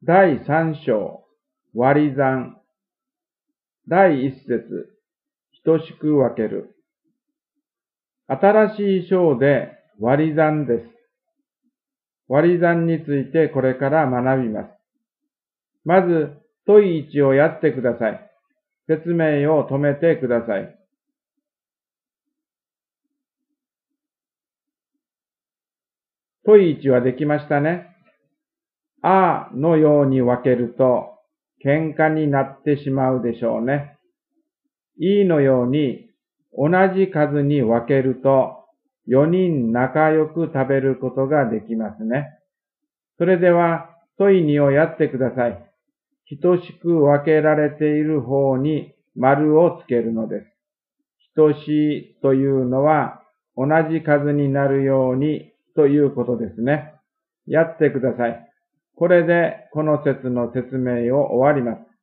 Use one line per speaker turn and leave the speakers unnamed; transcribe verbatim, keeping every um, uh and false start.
だいさん章、割り算。だいいっ節、等しく分ける。新しい章で割り算です。割り算についてこれから学びます。まず、問いいちをやってください。説明を止めてください。問いいちはできましたね。あのように分けると喧嘩になってしまうでしょうね。いのように同じ数に分けるとよにん仲良く食べることができますね。それでは問いにをやってください。等しく分けられている方に丸をつけるのです。等しいというのは同じ数になるようにということですね。やってください。これでこの節の説明を終わります。